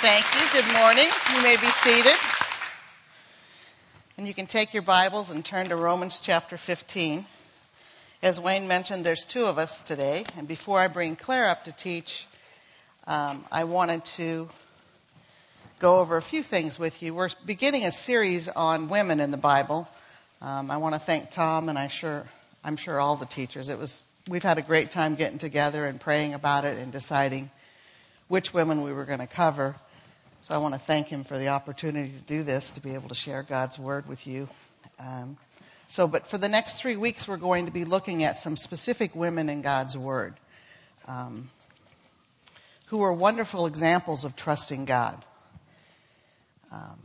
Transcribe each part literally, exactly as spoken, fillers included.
Thank you. Good morning. You may be seated. And you can take your Bibles and turn to Romans chapter fifteen. As Wayne mentioned, there's two of us today. And before I bring Claire up to teach, um, I wanted to go over a few things with you. We're beginning a series on women in the Bible. Um, I want to thank Tom and I sure, I'm sure all the teachers. It was we've had a great time getting together and praying about it and deciding which women we were going to cover. So I want to thank him for the opportunity to do this, to be able to share God's Word with you. Um, so, but for the next three weeks, we're going to be looking at some specific women in God's Word um, who are wonderful examples of trusting God. Um,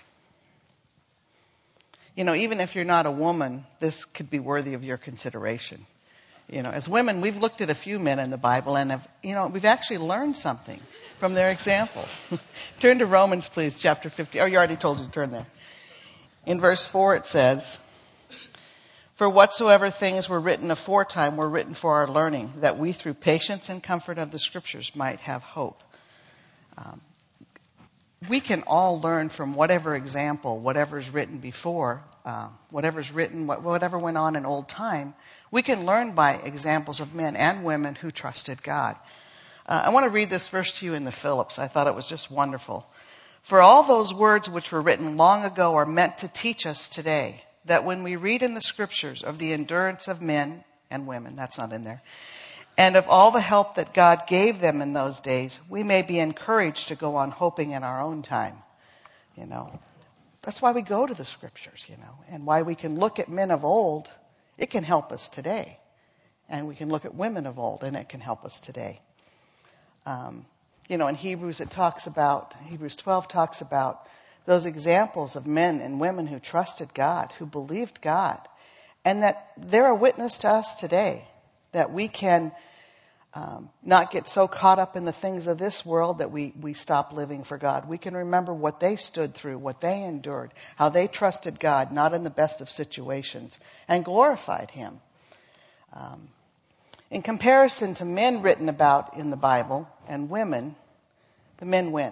you know, even if you're not a woman, this could be worthy of your consideration. You know, as women, we've looked at a few men in the Bible and have, you know, we've actually learned something from their example. Turn to Romans, please, chapter fifteen. Oh, you already told you to turn there. In verse four it says, "For whatsoever things were written aforetime were written for our learning, that we through patience and comfort of the Scriptures might have hope." Um, we can all learn from whatever example, whatever's written before, uh, whatever's written, whatever went on in old time. We can learn by examples of men and women who trusted God. Uh, I want to read this verse to you in the Phillips. I thought it was just wonderful. "For all those words which were written long ago are meant to teach us today, that when we read in the Scriptures of the endurance of men and women," that's not in there, "and of all the help that God gave them in those days, we may be encouraged to go on hoping in our own time." You know, that's why we go to the Scriptures, you know, and why we can look at men of old. It can help us today. And we can look at women of old, and it can help us today. Um, you know, in Hebrews it talks about, Hebrews twelve talks about those examples of men and women who trusted God, who believed God, and that they're a witness to us today, that we can um, not get so caught up in the things of this world that we, we stop living for God. We can remember what they stood through, what they endured, how they trusted God, not in the best of situations, and glorified Him. Um, in comparison to men written about in the Bible and women, the men win.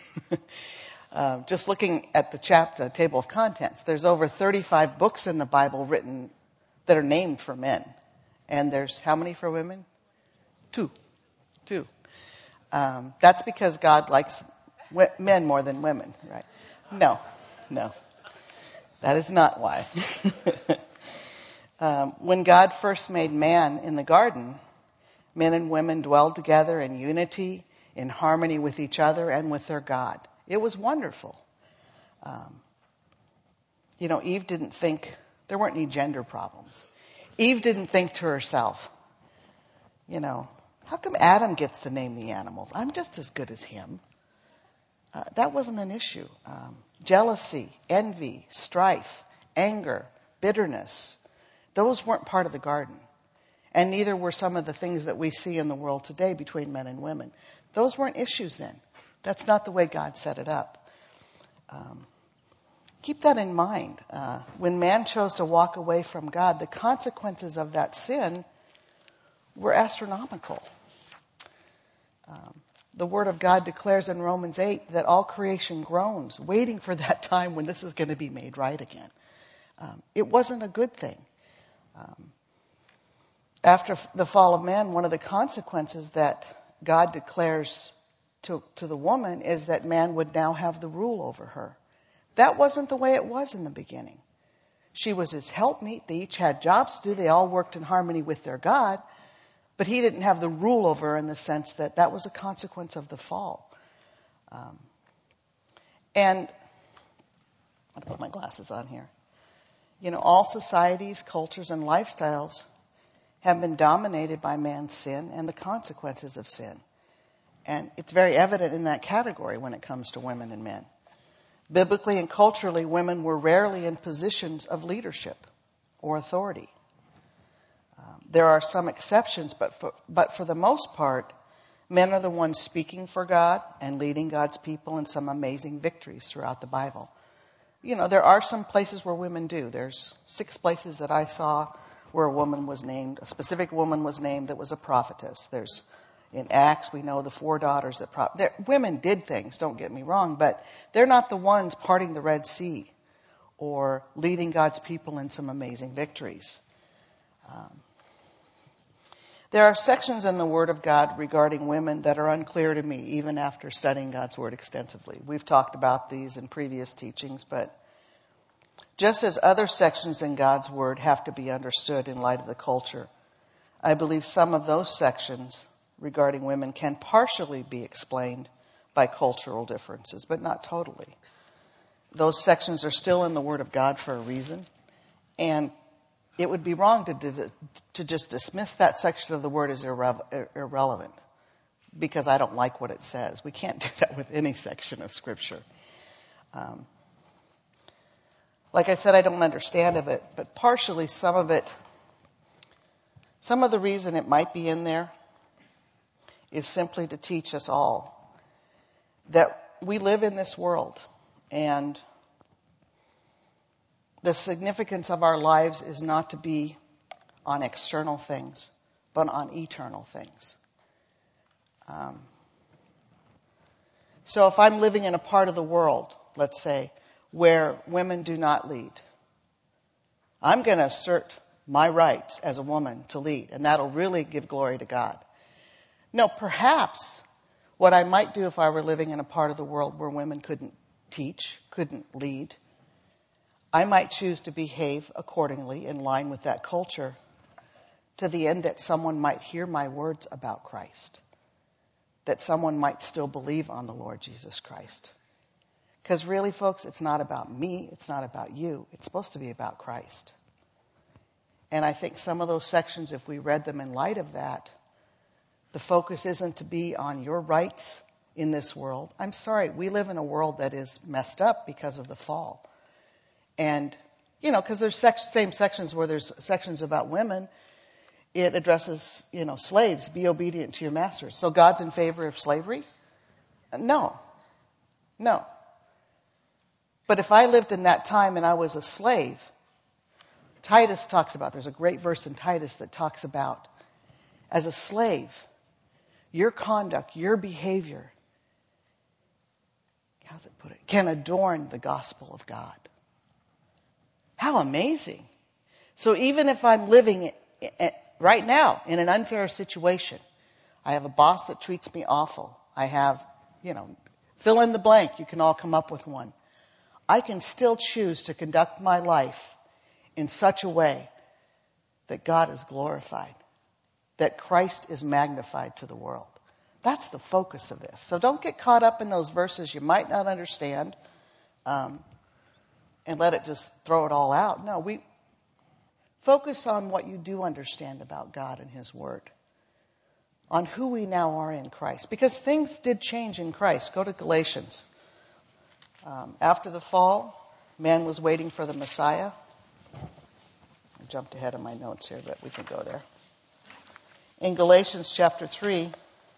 uh, just looking at the chapter, table of contents, there's over thirty-five books in the Bible written that are named for men. And there's how many for women? Two. Two. Um, that's because God likes w- men more than women, right? No. No. That is not why. um, when God first made man in the garden, men and women dwelled together in unity, in harmony with each other and with their God. It was wonderful. Um, you know, Eve didn't think, there weren't any gender problems. Eve didn't think to herself, you know, how come Adam gets to name the animals? I'm just as good as him. Uh, that wasn't an issue. Um, jealousy, envy, strife, anger, bitterness, those weren't part of the garden. And neither were some of the things that we see in the world today between men and women. Those weren't issues then. That's not the way God set it up. Um, keep that in mind. Uh, when man chose to walk away from God, the consequences of that sin were astronomical. Um, the Word of God declares in Romans eight that all creation groans, waiting for that time when this is going to be made right again. Um, it wasn't a good thing. Um, after the fall of man, one of the consequences that God declares to, to the woman is that man would now have the rule over her. That wasn't the way it was in the beginning. She was his helpmeet. They each had jobs to do. They all worked in harmony with their God. But he didn't have the rule over her in the sense that that was a consequence of the fall. Um, and I'll put my glasses on here. You know, all societies, cultures, and lifestyles have been dominated by man's sin and the consequences of sin. And it's very evident in that category when it comes to women and men. Biblically and culturally, women were rarely in positions of leadership or authority. Um, there are some exceptions, but for, but for the most part, men are the ones speaking for God and leading God's people in some amazing victories throughout the Bible. You know, there are some places where women do. There's six places that I saw where a woman was named, a specific woman was named that was a prophetess. There's In Acts, we know the four daughters that pro- women did things, don't get me wrong, but they're not the ones parting the Red Sea or leading God's people in some amazing victories. Um, there are sections in the Word of God regarding women that are unclear to me, even after studying God's Word extensively. We've talked about these in previous teachings, but just as other sections in God's Word have to be understood in light of the culture, I believe some of those sections regarding women can partially be explained by cultural differences, but not totally. Those sections are still in the Word of God for a reason, and it would be wrong to to just dismiss that section of the Word as irre- irrelevant because I don't like what it says. We can't do that with any section of Scripture. Um, like I said, I don't understand of it, but partially some of it, some of the reason it might be in there is simply to teach us all that we live in this world, and the significance of our lives is not to be on external things, but on eternal things. Um, so if I'm living in a part of the world, let's say, where women do not lead, I'm going to assert my rights as a woman to lead, and that'll really give glory to God. No, perhaps what I might do if I were living in a part of the world where women couldn't teach, couldn't lead, I might choose to behave accordingly in line with that culture to the end that someone might hear my words about Christ, that someone might still believe on the Lord Jesus Christ. Because really, folks, it's not about me, it's not about you, it's supposed to be about Christ. And I think some of those sections, if we read them in light of that, the focus isn't to be on your rights in this world. I'm sorry, we live in a world that is messed up because of the fall. And, you know, because there's sec- same sections where there's sections about women, it addresses, you know, slaves, be obedient to your masters. So God's in favor of slavery? No. No. But if I lived in that time and I was a slave, Titus talks about, there's a great verse in Titus that talks about, as a slave, your conduct, your behavior, how's it put it, can adorn the gospel of God. How amazing. So even if I'm living right now in an unfair situation, I have a boss that treats me awful, I have, you know, fill in the blank, you can all come up with one. I can still choose to conduct my life in such a way that God is glorified, that Christ is magnified to the world. That's the focus of this. So don't get caught up in those verses you might not understand um, and let it just throw it all out. No, we focus on what you do understand about God and His Word, on who we now are in Christ. Because things did change in Christ. Go to Galatians. Um, after the fall, man was waiting for the Messiah. I jumped ahead of my notes here, but we can go there. In Galatians chapter three,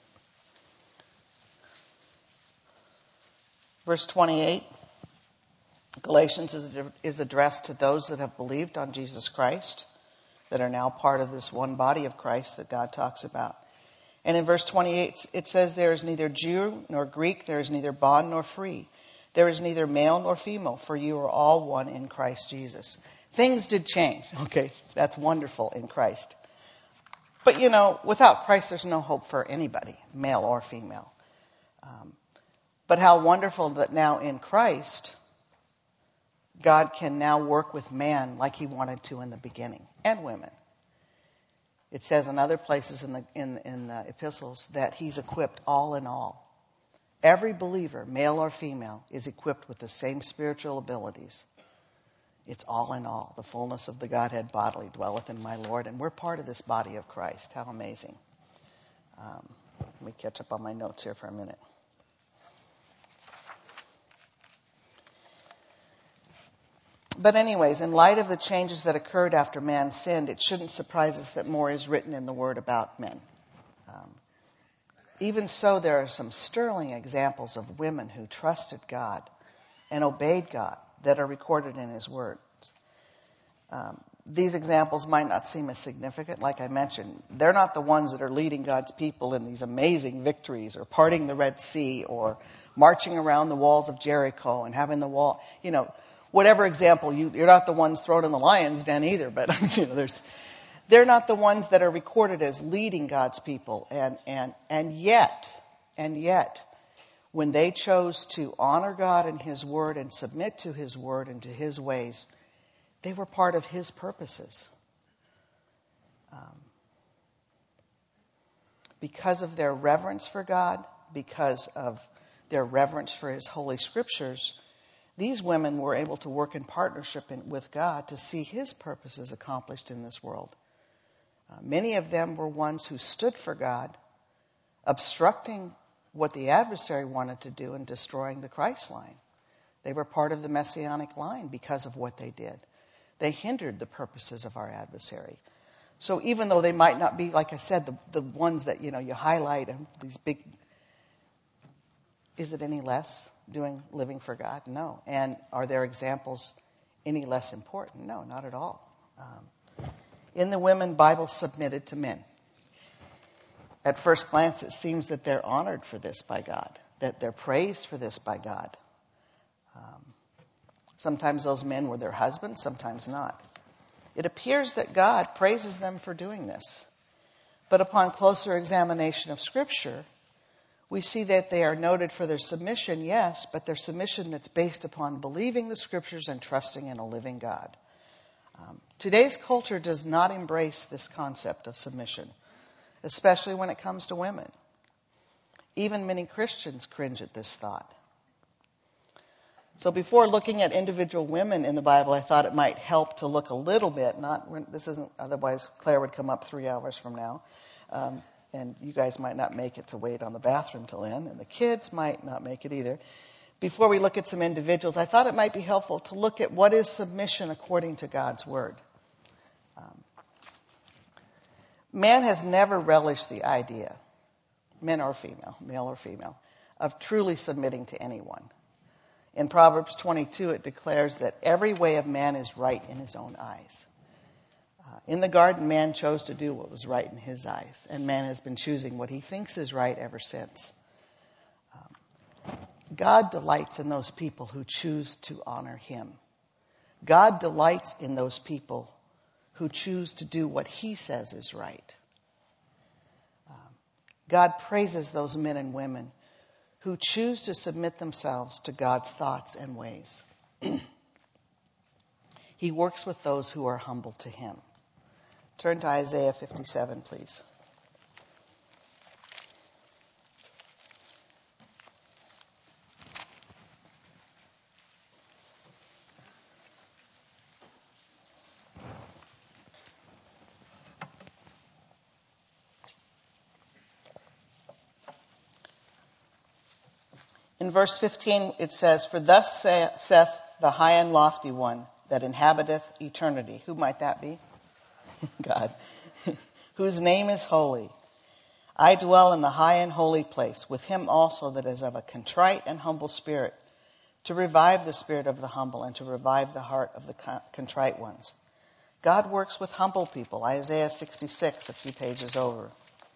verse twenty-eight, Galatians is, is addressed to those that have believed on Jesus Christ, that are now part of this one body of Christ that God talks about. And in verse twenty-eight, it says, there is neither Jew nor Greek, there is neither bond nor free. There is neither male nor female, for you are all one in Christ Jesus. Things did change. Okay, that's wonderful in Christ. But, you know, without Christ, there's no hope for anybody, male or female. Um, but how wonderful that now in Christ, God can now work with man like He wanted to in the beginning, and women. It says in other places in the in, in the epistles that He's equipped all in all. Every believer, male or female, is equipped with the same spiritual abilities. It's all in all. The fullness of the Godhead bodily dwelleth in my Lord, and we're part of this body of Christ. How amazing. Um, let me catch up on my notes here for a minute. But anyways, in light of the changes that occurred after man sinned, it shouldn't surprise us that more is written in the Word about men. Um, even so, there are some sterling examples of women who trusted God and obeyed God that are recorded in His Word. Um, these examples might not seem as significant. Like I mentioned, they're not the ones that are leading God's people in these amazing victories or parting the Red Sea or marching around the walls of Jericho and having the wall, you know, whatever example. You, you're not the ones thrown in the lion's den either, but you know, there's, they're not the ones that are recorded as leading God's people. And, and, and yet, and yet, when they chose to honor God and His Word and submit to His Word and to His ways, they were part of His purposes. Um, because of their reverence for God, because of their reverence for His Holy Scriptures, these women were able to work in partnership in, with God to see His purposes accomplished in this world. Uh, many of them were ones who stood for God, obstructing what the adversary wanted to do and destroying the Christ line. They were part of the Messianic line because of what they did. They hindered the purposes of our adversary. So even though they might not be, like I said, the, the ones that, you know, you highlight, and these big, is it any less doing, living for God? No. And are their examples any less important? No, not at all. Um, in the women, Bible submitted to men. At first glance, it seems that they're honored for this by God, that they're praised for this by God. Um, sometimes those men were their husbands, sometimes not. It appears that God praises them for doing this. But upon closer examination of Scripture, we see that they are noted for their submission, yes, but their submission that's based upon believing the Scriptures and trusting in a living God. Um, today's culture does not embrace this concept of submission, especially when it comes to women. Even many Christians cringe at this thought. So before looking at individual women in the Bible, I thought it might help to look a little bit, not, this isn't, otherwise Claire would come up three hours from now, um, and you guys might not make it to wait on the bathroom till then, and the kids might not make it either. Before we look at some individuals, I thought it might be helpful to look at what is submission according to God's Word. Um, Man has never relished the idea, men or female, male or female, of truly submitting to anyone. In Proverbs twenty-two, it declares that every way of man is right in his own eyes. Uh, in the garden, man chose to do what was right in his eyes, and man has been choosing what he thinks is right ever since. Um, God delights in those people who choose to honor Him. God delights in those people who choose to do what He says is right. Um, God praises those men and women who choose to submit themselves to God's thoughts and ways. He works with those who are humble to Him. Turn to Isaiah fifty-seven, please. In verse fifteen, it says, "For thus saith the high and lofty one that inhabiteth eternity." Who might that be? God. "Whose name is holy. I dwell in the high and holy place, with him also that is of a contrite and humble spirit, to revive the spirit of the humble and to revive the heart of the contrite ones." God works with humble people. Isaiah sixty-six, a few pages over.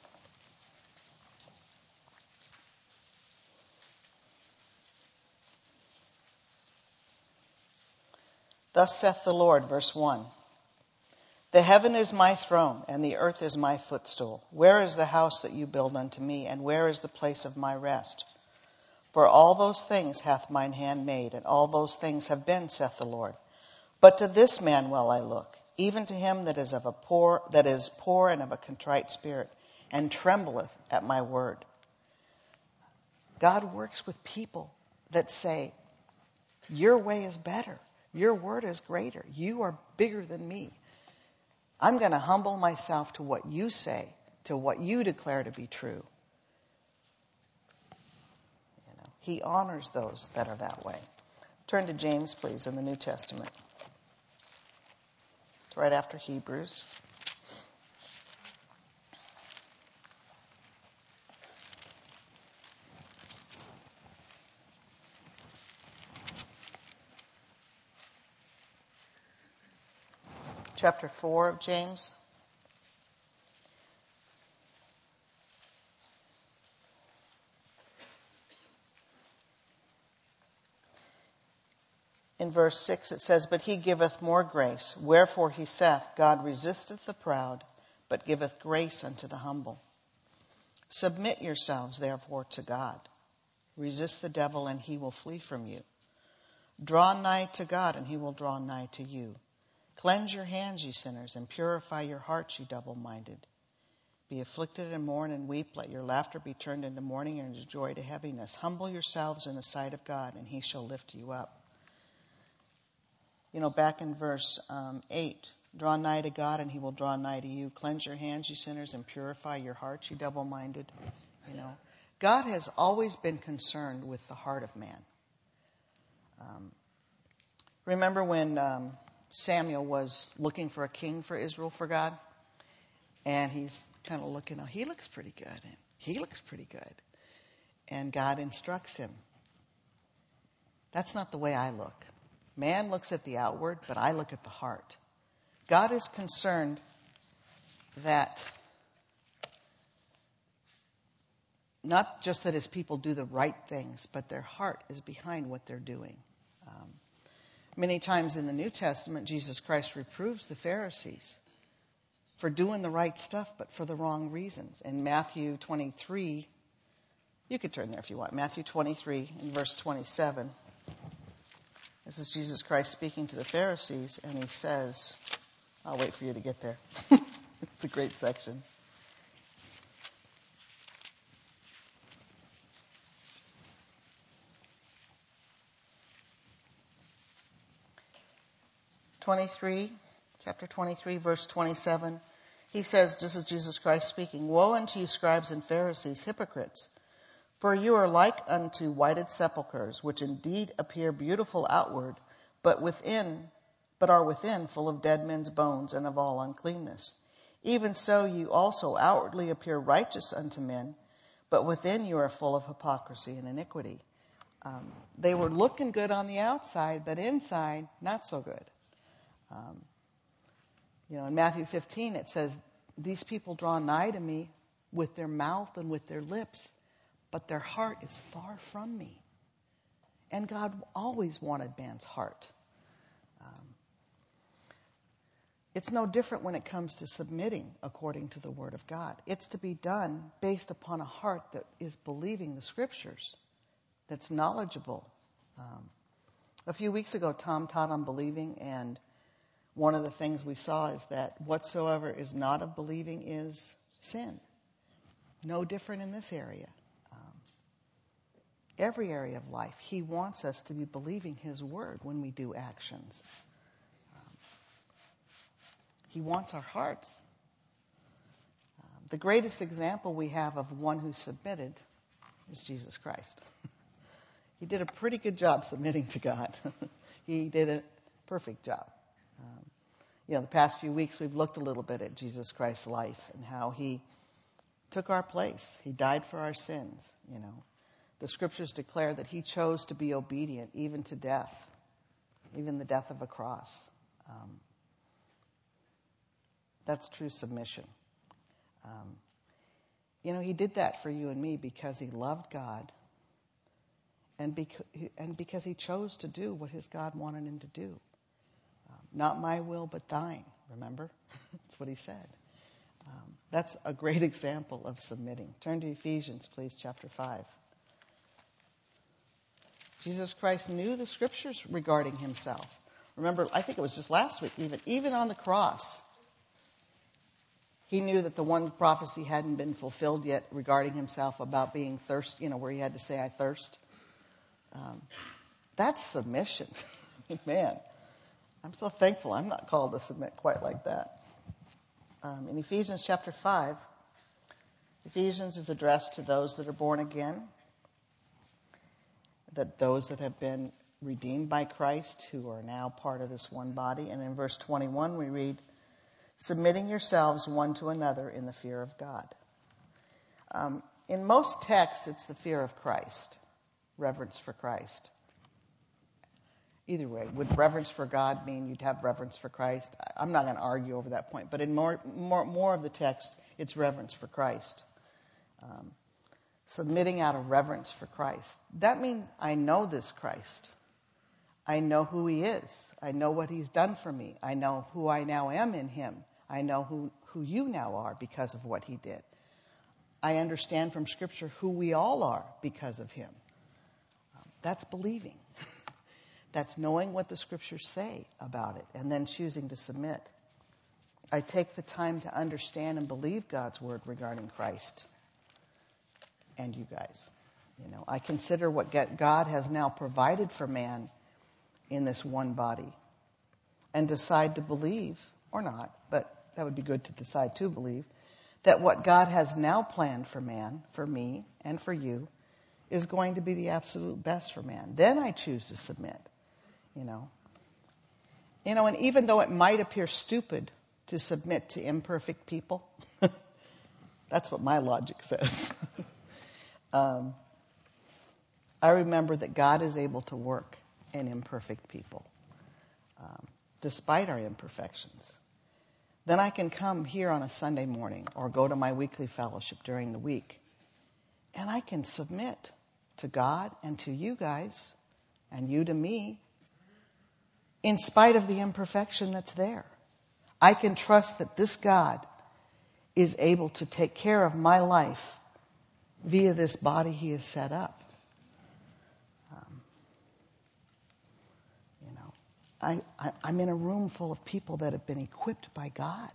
"Thus saith the Lord," verse one, "The heaven is my throne, and the earth is my footstool. Where is the house that you build unto me, and where is the place of my rest? For all those things hath mine hand made, and all those things have been, saith the Lord. But to this man will I look, even to him that is of a poor, that is poor and of a contrite spirit, and trembleth at my word." God works with people that say, "Your way is better. Your word is greater. You are bigger than me. I'm going to humble myself to what you say, to what you declare to be true." You know, He honors those that are that way. Turn to James, please, in the New Testament. It's right after Hebrews. chapter four of James. In verse six it says, "But he giveth more grace. Wherefore he saith, God resisteth the proud, but giveth grace unto the humble. Submit yourselves therefore to God. Resist the devil, and he will flee from you. Draw nigh to God, and he will draw nigh to you. Cleanse your hands, ye sinners, and purify your hearts, ye double-minded. Be afflicted and mourn and weep. Let your laughter be turned into mourning and your joy to heaviness. Humble yourselves in the sight of God, and he shall lift you up." You know, back in verse um, eight, "Draw nigh to God, and he will draw nigh to you. Cleanse your hands, ye sinners, and purify your hearts, ye double-minded." You know, God has always been concerned with the heart of man. Um, remember when um, Samuel was looking for a king for Israel for God? And he's kind of looking, oh, he looks pretty good. And he looks pretty good. And God instructs him. That's not the way I look. Man looks at the outward, but I look at the heart. God is concerned that not just that his people do the right things, but their heart is behind what they're doing. Um, many times in the New Testament, Jesus Christ reproves the Pharisees for doing the right stuff, but for the wrong reasons. In Matthew twenty-three, you could turn there if you want, Matthew twenty-three in verse twenty-seven. This is Jesus Christ speaking to the Pharisees, and he says, I'll wait for you to get there. It's a great section. twenty-three, chapter twenty-three, verse twenty-seven. He says, this is Jesus Christ speaking, "Woe unto you, scribes and Pharisees, hypocrites! For you are like unto whited sepulchres, which indeed appear beautiful outward, but within, but are within full of dead men's bones and of all uncleanness. Even so you also outwardly appear righteous unto men, but within you are full of hypocrisy and iniquity." Um, they were looking good on the outside, but inside, not so good. Um, you know, in Matthew fifteen, it says, "These people draw nigh to me with their mouth and with their lips, but their heart is far from me." And God always wanted man's heart. Um, it's no different when it comes to submitting according to the Word of God. It's to be done based upon a heart that is believing the Scriptures, that's knowledgeable. Um, a few weeks ago, Tom taught on believing, and one of the things we saw is that whatsoever is not of believing is sin. No different in this area. Um, every area of life, he wants us to be believing his word when we do actions. Um, he wants our hearts. Um, the greatest example we have of one who submitted is Jesus Christ. He did a pretty good job submitting to God. He did a perfect job. Um, you know, the past few weeks we've looked a little bit at Jesus Christ's life and how he took our place. He died for our sins, you know. The scriptures declare that he chose to be obedient even to death, even the death of a cross. Um, that's true submission. Um, you know, he did that for you and me because he loved God and, bec- and because he chose to do what his God wanted him to do. Um, not my will, but thine, remember? That's what he said. Um, that's a great example of submitting. Turn to Ephesians, please, chapter five. Jesus Christ knew the scriptures regarding himself. Remember, I think it was just last week, even, even on the cross, he knew that the one prophecy hadn't been fulfilled yet regarding himself about being thirst, you know, where he had to say, "I thirst." Um, that's submission. Man, I'm so thankful I'm not called to submit quite like that. Um, in Ephesians chapter five, Ephesians is addressed to those that are born again, that those that have been redeemed by Christ, who are now part of this one body. And in verse twenty-one we read, "Submitting yourselves one to another in the fear of God." Um, in most texts, it's the fear of Christ, reverence for Christ. Either way, would reverence for God mean you'd have reverence for Christ? I'm not going to argue over that point, but in more, more, more of the text, it's reverence for Christ. Um, submitting out of reverence for Christ. That means I know this Christ. I know who he is. I know what he's done for me. I know who I now am in him. I know who, who you now are because of what he did. I understand from Scripture who we all are because of him. Um, that's believing. That's knowing what the Scriptures say about it and then choosing to submit. I take the time to understand and believe God's word regarding Christ and you guys. You know, I consider what God has now provided for man in this one body and decide to believe, or not, but that would be good to decide to believe, that what God has now planned for man, for me, and for you, is going to be the absolute best for man. Then I choose to submit. You know, you know, and even though it might appear stupid to submit to imperfect people, that's what my logic says. um, I remember that God is able to work in imperfect people, um, despite our imperfections. Then I can come here on a Sunday morning or go to my weekly fellowship during the week, and I can submit to God and to you guys and you to me, in spite of the imperfection that's there. I can trust that this God is able to take care of my life via this body he has set up. Um, you know, I, I, I'm in a room full of people that have been equipped by God.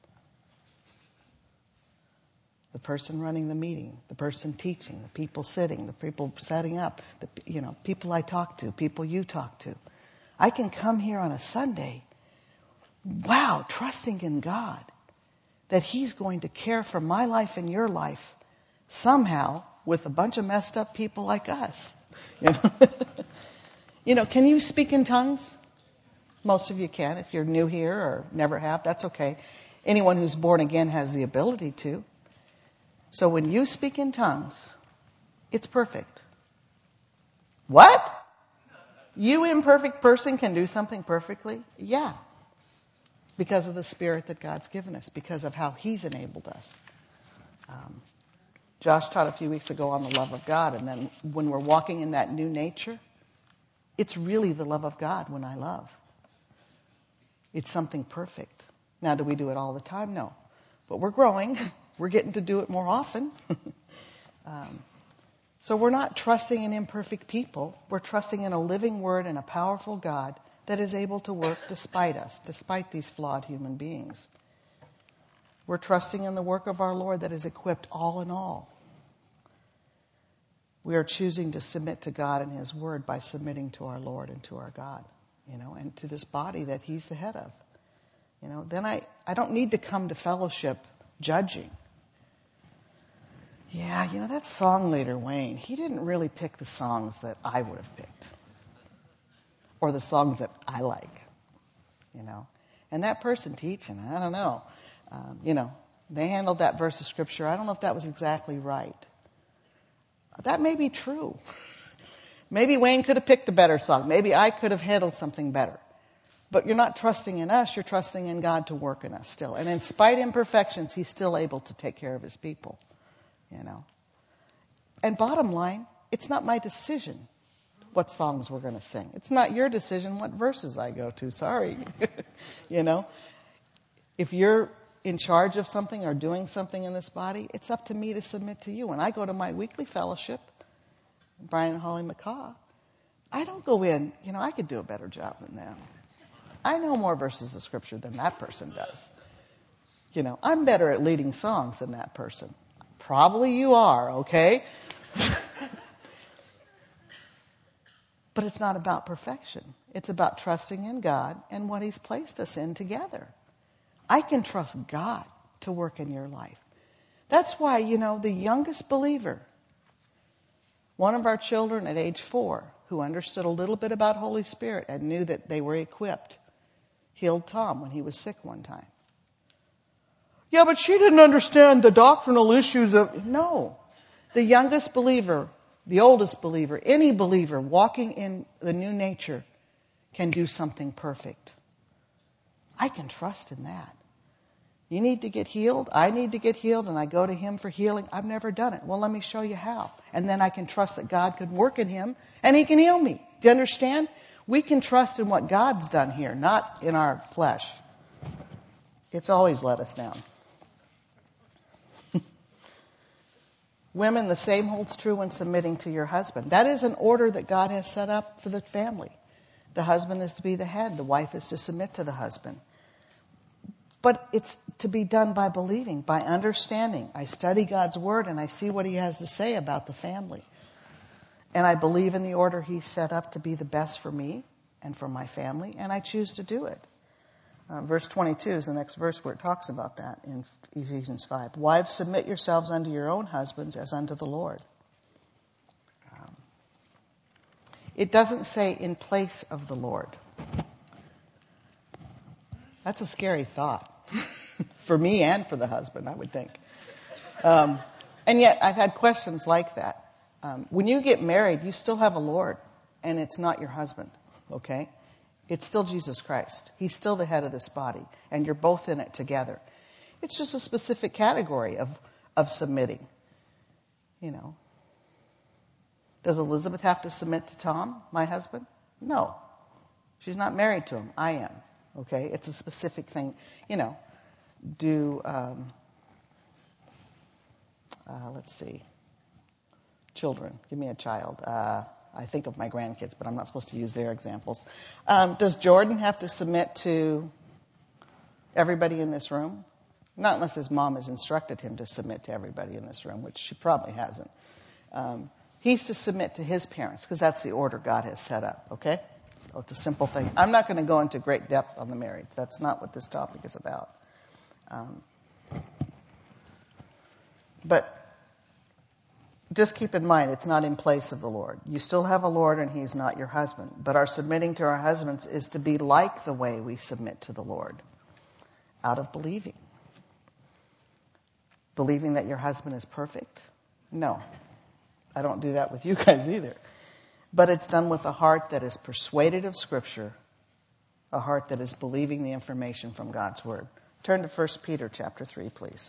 The person running the meeting, the person teaching, the people sitting, the people setting up, the you know, people I talk to, people you talk to. I can come here on a Sunday, wow, trusting in God that he's going to care for my life and your life somehow with a bunch of messed up people like us. You know, you know, can you speak in tongues? Most of you can. If you're new here or never have, that's okay. Anyone who's born again has the ability to. So when you speak in tongues, it's perfect. What? You imperfect person can do something perfectly? Yeah. Because of the Spirit that God's given us, because of how he's enabled us. Um, Josh taught a few weeks ago on the love of God, and then when we're walking in that new nature, it's really the love of God when I love. It's something perfect. Now, do we do it all the time? No. But we're growing. We're getting to do it more often. um, So we're not trusting in imperfect people. We're trusting in a living word and a powerful God that is able to work despite us, despite these flawed human beings. We're trusting in the work of our Lord that is equipped all in all. We are choosing to submit to God and his word by submitting to our Lord and to our God, you know, and to this body that he's the head of. You know, then I, I don't need to come to fellowship judging. Yeah, you know, that song leader, Wayne, he didn't really pick the songs that I would have picked. Or the songs that I like, you know. And that person teaching, I don't know. Um, you know, they handled that verse of Scripture. I don't know if that was exactly right. That may be true. Maybe Wayne could have picked a better song. Maybe I could have handled something better. But you're not trusting in us, you're trusting in God to work in us still. And in spite of imperfections, he's still able to take care of his people. You know. And bottom line, it's not my decision what songs we're going to sing. It's not your decision what verses I go to. Sorry. You know. If you're in charge of something or doing something in this body, it's up to me to submit to you. When I go to my weekly fellowship, Brian and Holly McCaw, I don't go in, you know, I could do a better job than them. I know more verses of Scripture than that person does. You know, I'm better at leading songs than that person. Probably you are, okay? But it's not about perfection. It's about trusting in God and what he's placed us in together. I can trust God to work in your life. That's why, you know, the youngest believer, one of our children at age four, who understood a little bit about Holy Spirit and knew that they were equipped, healed Tom when he was sick one time. Yeah, but she didn't understand the doctrinal issues of... No. The youngest believer, the oldest believer, any believer walking in the new nature can do something perfect. I can trust in that. You need to get healed. I need to get healed, and I go to him for healing. I've never done it. Well, let me show you how. And then I can trust that God could work in him, and he can heal me. Do you understand? We can trust in what God's done here, not in our flesh. It's always let us down. Women, the same holds true when submitting to your husband. That is an order that God has set up for the family. The husband is to be the head. The wife is to submit to the husband. But it's to be done by believing, by understanding. I study God's word and I see what he has to say about the family. And I believe in the order he's set up to be the best for me and for my family, and I choose to do it. Uh, verse twenty-two is the next verse where it talks about that in Ephesians five. Wives, submit yourselves unto your own husbands as unto the Lord. Um, it doesn't say in place of the Lord. That's a scary thought for me and for the husband, I would think. Um, and yet I've had questions like that. Um, when you get married, you still have a Lord, and it's not your husband, okay? It's still Jesus Christ. He's still the head of this body, and you're both in it together. It's just a specific category of, of submitting. You know. Does Elizabeth have to submit to Tom, my husband? No. She's not married to him. I am. Okay? It's a specific thing. You know, do, um, uh, let's see, children. Give me a child. Uh, I think of my grandkids, but I'm not supposed to use their examples. Um, does Jordan have to submit to everybody in this room? Not unless his mom has instructed him to submit to everybody in this room, which she probably hasn't. Um, he's to submit to his parents, because that's the order God has set up, okay? So it's a simple thing. I'm not going to go into great depth on the marriage. That's not what this topic is about. Um, but just keep in mind, it's not in place of the Lord. You still have a Lord, and he's not your husband. But our submitting to our husbands is to be like the way we submit to the Lord, out of believing. Believing that your husband is perfect? No. I don't do that with you guys either. But it's done with a heart that is persuaded of Scripture, a heart that is believing the information from God's Word. Turn to First Peter chapter three, please.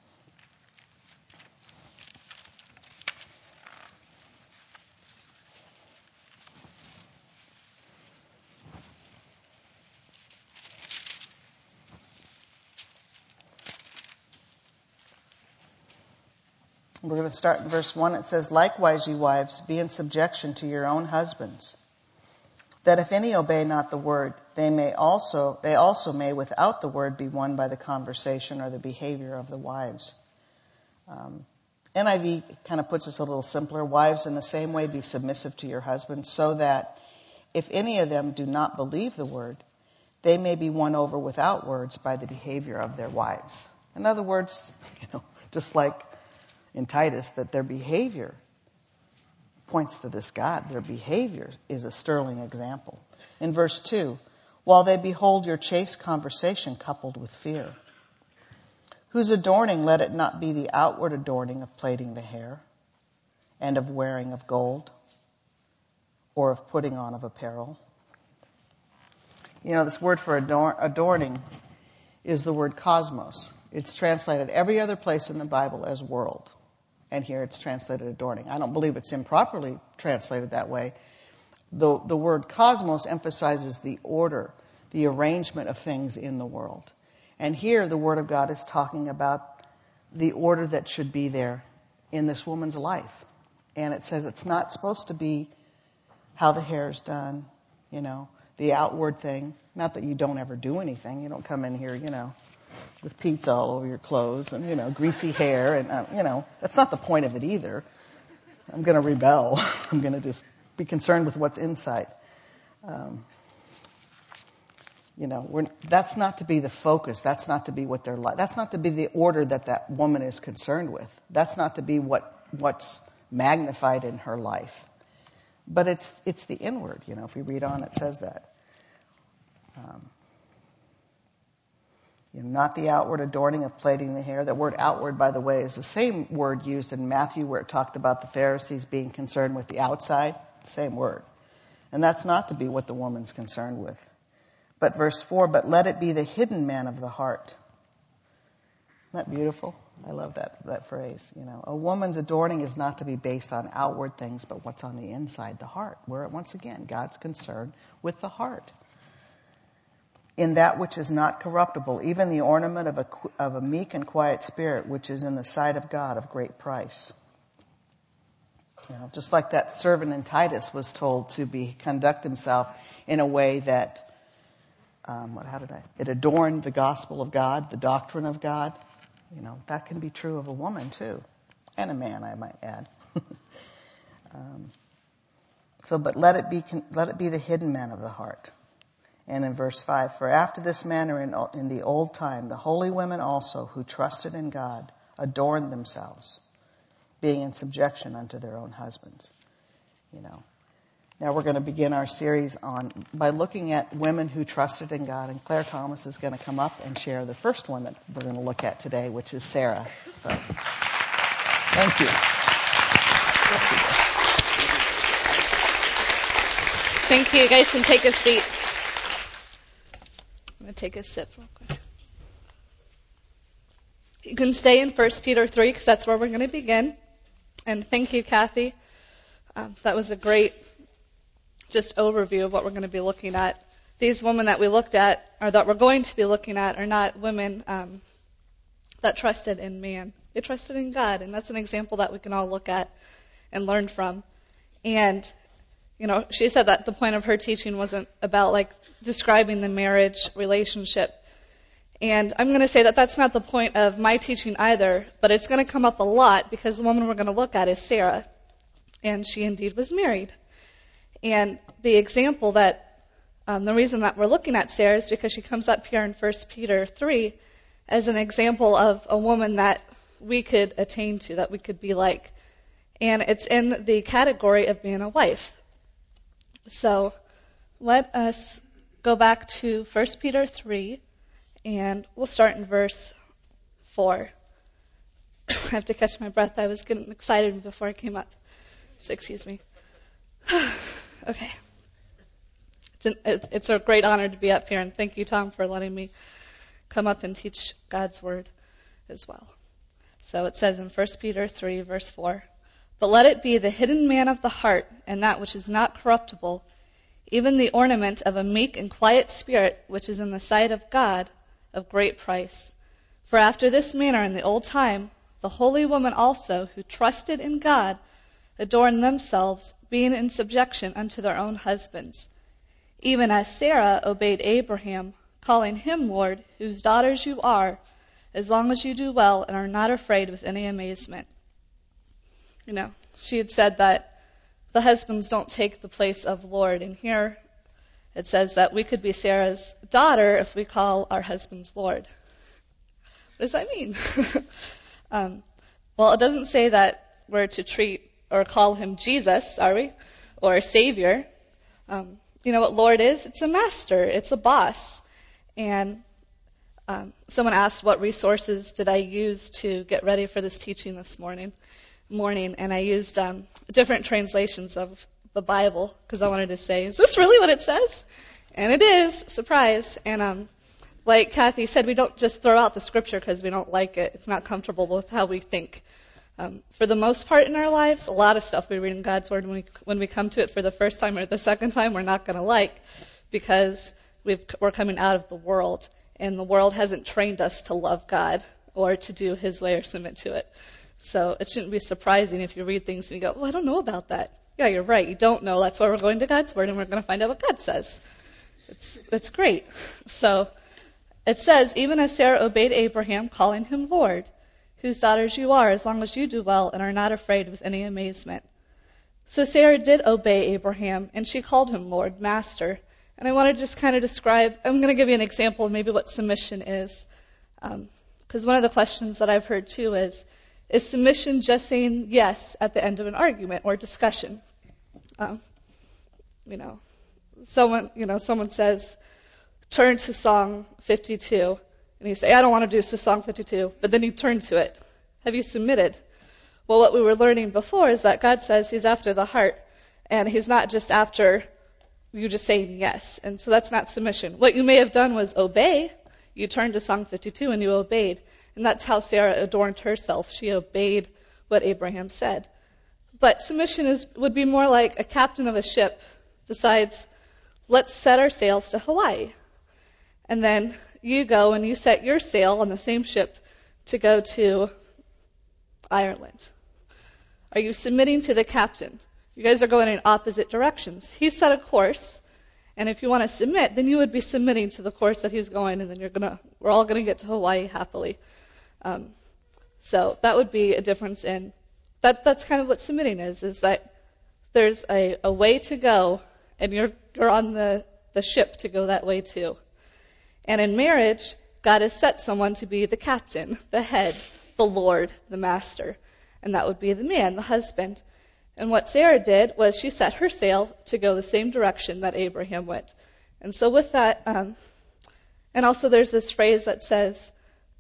We're going to start in verse one. It says, likewise, ye wives, be in subjection to your own husbands, that if any obey not the word, they may also they also may without the word be won by the conversation or the behavior of the wives. Um, N I V kind of puts this a little simpler. Wives, in the same way, be submissive to your husbands, so that if any of them do not believe the word, they may be won over without words by the behavior of their wives. In other words, you know, just like in Titus, that their behavior points to this God. Their behavior is a sterling example. In verse two, while they behold your chaste conversation coupled with fear, whose adorning let it not be the outward adorning of plaiting the hair, and of wearing of gold, or of putting on of apparel. You know, this word for adorn, adorning is the word cosmos. It's translated every other place in the Bible as world. And here it's translated adorning. I don't believe it's improperly translated that way. The, the word cosmos emphasizes the order, the arrangement of things in the world. And here the Word of God is talking about the order that should be there in this woman's life. And it says it's not supposed to be how the hair is done, you know, the outward thing. Not that you don't ever do anything. You don't come in here, you know, with pizza all over your clothes and, you know, greasy hair. And, uh, you know, that's not the point of it either. I'm going to rebel. I'm going to just be concerned with what's inside. Um, you know, we're, that's not to be the focus. That's not to be what they're like. That's not to be the order that that woman is concerned with. That's not to be what what's magnified in her life. But it's it's the inward. You know, if we read on, it says that. Um, You know, not the outward adorning of plaiting the hair. That word outward, by the way, is the same word used in Matthew where it talked about the Pharisees being concerned with the outside. Same word. And that's not to be what the woman's concerned with. But verse four, but let it be the hidden man of the heart. Isn't that beautiful? I love that, that phrase. You know, a woman's adorning is not to be based on outward things, but what's on the inside, the heart. Where, once again, God's concerned with the heart. In that which is not corruptible, even the ornament of a, of a meek and quiet spirit, which is in the sight of God of great price. You know, just like that servant in Titus was told to be conduct himself in a way that, um, what, how did I? It adorned the gospel of God, the doctrine of God. You know, that can be true of a woman too, and a man, I might add. um, so, but let it be let it be the hidden man of the heart. And in verse five, for after this manner in, in the old time, the holy women also who trusted in God adorned themselves, being in subjection unto their own husbands. You know. Now we're going to begin our series on by looking at women who trusted in God, and Claire Thomas is going to come up and share the first one that we're going to look at today, which is Sarah. So, thank you. Thank you. You guys can take a seat. I'm going to take a sip real quick. You can stay in First Peter three because that's where we're going to begin. And thank you, Kathy. Um, that was a great just overview of what we're going to be looking at. These women that we looked at, or that we're going to be looking at, are not women um, that trusted in man. They trusted in God, and that's an example that we can all look at and learn from. And, you know, she said that the point of her teaching wasn't about, like, describing the marriage relationship. And I'm going to say that that's not the point of my teaching either, but it's going to come up a lot because the woman we're going to look at is Sarah. And she indeed was married. And the example that, um, the reason that we're looking at Sarah is because she comes up here in First Peter three as an example of a woman that we could attain to, that we could be like. And it's in the category of being a wife. So let us go back to First Peter three, and we'll start in verse four. I have to catch my breath. I was getting excited before I came up. So excuse me. Okay. It's, an, it's a great honor to be up here, and thank you, Tom, for letting me come up and teach God's Word as well. So it says in First Peter three, verse four, but let it be the hidden man of the heart, and that which is not corruptible, even the ornament of a meek and quiet spirit, which is in the sight of God of great price. For after this manner in the old time, the holy women also, who trusted in God, adorned themselves, being in subjection unto their own husbands. Even as Sarah obeyed Abraham, calling him Lord, whose daughters you are, as long as you do well and are not afraid with any amazement. You know, she had said that the husbands don't take the place of Lord. And here it says that we could be Sarah's daughter if we call our husbands Lord. What does that mean? um, well, it doesn't say that we're to treat or call him Jesus, are we? Or Savior. Um, you know what Lord is? It's a master. It's a boss. And um, someone asked what resources did I use to get ready for this teaching this morning. Morning, and I used um, different translations of the Bible because I wanted to say, is this really what it says? And it is. Surprise. And um, like Kathy said, we don't just throw out the scripture because we don't like it. It's not comfortable with how we think. Um, for the most part in our lives, a lot of stuff we read in God's Word, when we, when we come to it for the first time or the second time, we're not going to like because we've, we're coming out of the world, and the world hasn't trained us to love God or to do His way or submit to it. So it shouldn't be surprising if you read things and you go, well, I don't know about that. Yeah, you're right. You don't know. That's why we're going to God's Word, and we're going to find out what God says. It's, it's great. So it says, even as Sarah obeyed Abraham, calling him Lord, whose daughters you are, as long as you do well and are not afraid with any amazement. So Sarah did obey Abraham, and she called him Lord, Master. And I want to just kind of describe, I'm going to give you an example of maybe what submission is. Because um, one of the questions that I've heard too is, is submission just saying yes at the end of an argument or discussion? Um, you know, someone, you know, someone says, turn to Song fifty-two. And you say, I don't want to do Song fifty-two, but then you turn to it. Have you submitted? Well, what we were learning before is that God says He's after the heart, and He's not just after you just saying yes. And so that's not submission. What you may have done was obey. You turned to Psalm fifty-two and you obeyed. And that's how Sarah adorned herself. She obeyed what Abraham said. But submission is would be more like a captain of a ship decides, let's set our sails to Hawaii. And then you go and you set your sail on the same ship to go to Ireland. Are you submitting to the captain? You guys are going in opposite directions. He set a course, and if you want to submit, then you would be submitting to the course that he's going, and then you're gonna, we're all going to get to Hawaii happily. Um, so that would be a difference in, that. that's kind of what submitting is, is that there's a, a way to go, and you're you're on the, the ship to go that way too. And in marriage, God has set someone to be the captain, the head, the Lord, the master. And that would be the man, the husband. And what Sarah did was she set her sail to go the same direction that Abraham went. And so with that, um, and also there's this phrase that says,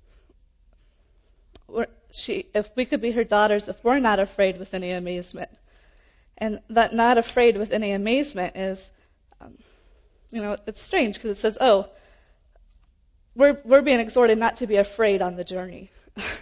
we're, she, if we could be her daughters, if we're not afraid with any amazement. And that not afraid with any amazement is, um, you know, it's strange because it says, oh, we're we're being exhorted not to be afraid on the journey,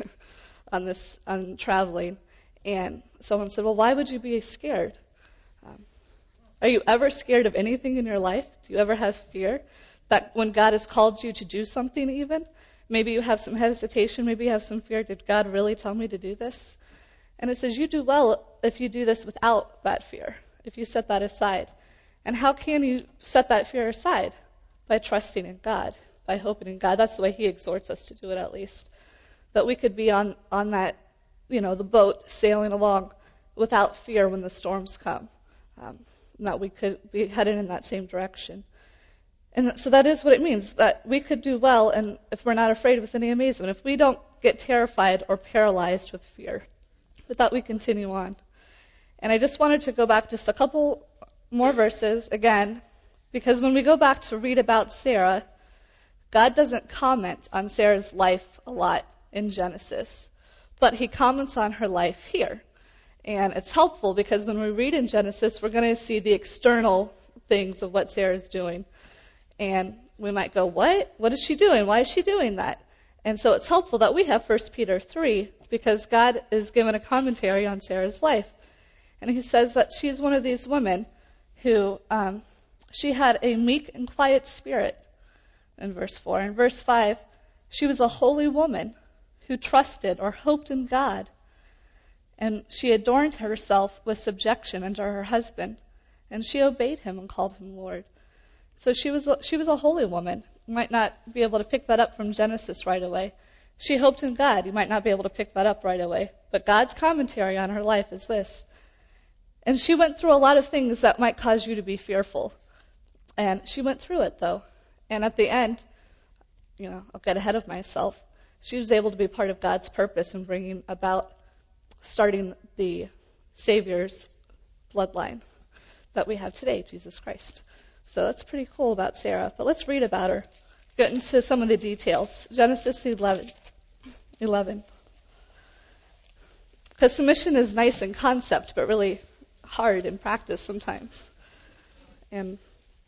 on this, on traveling. And someone said, well, why would you be scared? Um, are you ever scared of anything in your life? Do you ever have fear that when God has called you to do something even, maybe you have some hesitation, maybe you have some fear, did God really tell me to do this? And it says you do well if you do this without that fear, if you set that aside. And how can you set that fear aside? By trusting in God, by hoping in God. That's the way he exhorts us to do it, at least. That we could be on, on that, you know, the boat sailing along without fear when the storms come. Um, and that we could be headed in that same direction. And so that is what it means, that we could do well and if we're not afraid with any amazement, if we don't get terrified or paralyzed with fear, but that we continue on. And I just wanted to go back just a couple more verses again, because when we go back to read about Sarah, God doesn't comment on Sarah's life a lot in Genesis, but he comments on her life here. And it's helpful because when we read in Genesis, we're going to see the external things of what Sarah's doing. And we might go, what? What is she doing? Why is she doing that? And so it's helpful that we have First Peter three, because God is given a commentary on Sarah's life. And he says that she's one of these women who, um, she had a meek and quiet spirit, in verse four. In verse five, she was a holy woman who trusted or hoped in God. And she adorned herself with subjection unto her husband. And she obeyed him and called him Lord. So she was a, she was a holy woman. You might not be able to pick that up from Genesis right away. She hoped in God. You might not be able to pick that up right away. But God's commentary on her life is this. And she went through a lot of things that might cause you to be fearful. And she went through it, though. And at the end, you know, I'll get ahead of myself, she was able to be part of God's purpose in bringing about starting the Savior's bloodline that we have today, Jesus Christ. So that's pretty cool about Sarah. But let's read about her. Get into some of the details. Genesis eleven. eleven. Because submission is nice in concept, but really hard in practice sometimes. And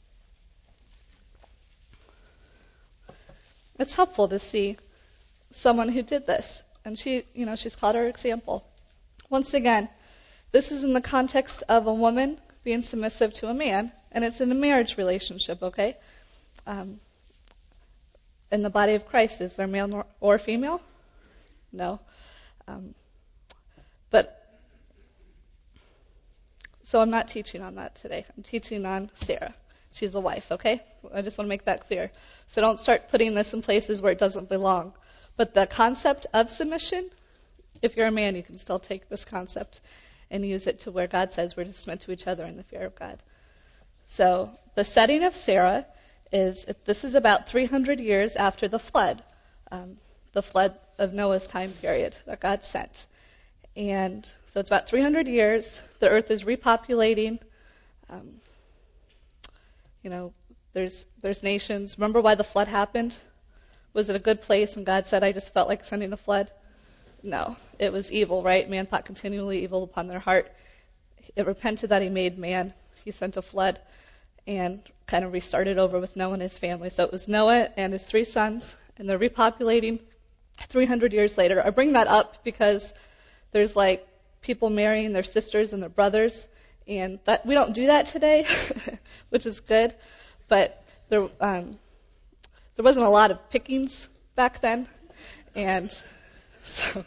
it's helpful to see someone who did this. And she, you know, she's called her example. Once again, this is in the context of a woman being submissive to a man, and it's in a marriage relationship, okay? Um, in the body of Christ, is there male or female? No. Um, but, so I'm not teaching on that today. I'm teaching on Sarah. She's a wife, okay? I just want to make that clear. So don't start putting this in places where it doesn't belong. But the concept of submission, if you're a man, you can still take this concept and use it to where God says we're to submit to each other in the fear of God. So the setting of Sarah is, this is about three hundred years after the flood, um, the flood of Noah's time period that God sent. And so it's about three hundred years. The earth is repopulating. Um, you know, there's there's nations. Remember why the flood happened? Was it a good place and God said, I just felt like sending a flood? No, it was evil, right? Man thought continually evil upon their heart. It repented that he made man. He sent a flood. and kind of restarted over with Noah and his family. So it was Noah and his three sons, and they're repopulating three hundred years later. I bring that up because there's like people marrying their sisters and their brothers, and that we don't do that today, which is good. But there um, there wasn't a lot of pickings back then, and so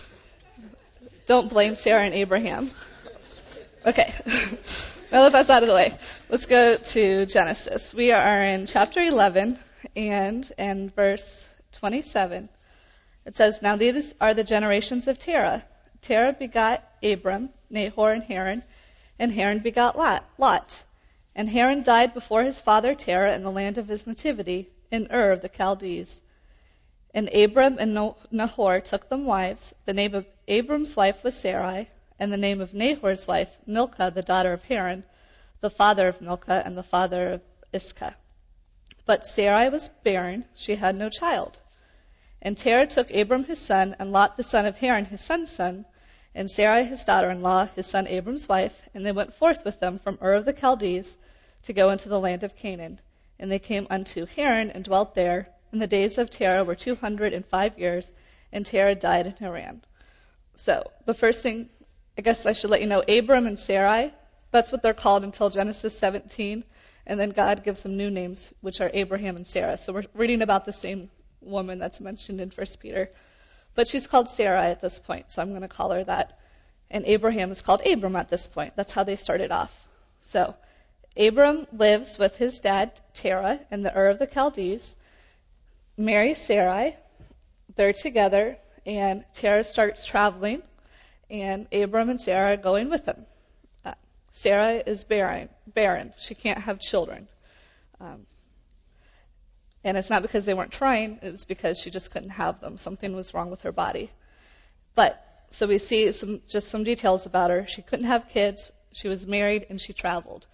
don't blame Sarah and Abraham. Okay, now that that's out of the way, let's go to Genesis. We are in chapter eleven and and verse twenty-seven. It says, "Now these are the generations of Terah. Terah begot Abram, Nahor, and Haran, and Haran begot Lot. Lot. And Haran died before his father Terah in the land of his nativity, in Ur of the Chaldees. And Abram and Nahor took them wives. The name of Abram's wife was Sarai, and the name of Nahor's wife, Milcah, the daughter of Haran, the father of Milcah and the father of Iscah. But Sarai was barren, she had no child. And Terah took Abram his son, and Lot the son of Haran his son's son, and Sarai his daughter-in-law, his son Abram's wife, and they went forth with them from Ur of the Chaldees to go into the land of Canaan. And they came unto Haran and dwelt there, and the days of Terah were two hundred and five years, and Terah died in Haran." So the first thing, I guess I should let you know, Abram and Sarai, that's what they're called until Genesis seventeen, and then God gives them new names, which are Abraham and Sarah. So we're reading about the same woman that's mentioned in First Peter. But she's called Sarai at this point, so I'm going to call her that. And Abraham is called Abram at this point. That's how they started off. So Abram lives with his dad, Terah, in the Ur of the Chaldees, marries Sarai. They're together, and Terah starts traveling, and Abram and Sarah are going with him. Uh, Sarah is barren. barren. She can't have children. Um, And it's not because they weren't trying, it was because she just couldn't have them. Something was wrong with her body. But, so we see some just some details about her. She couldn't have kids, she was married, and she traveled.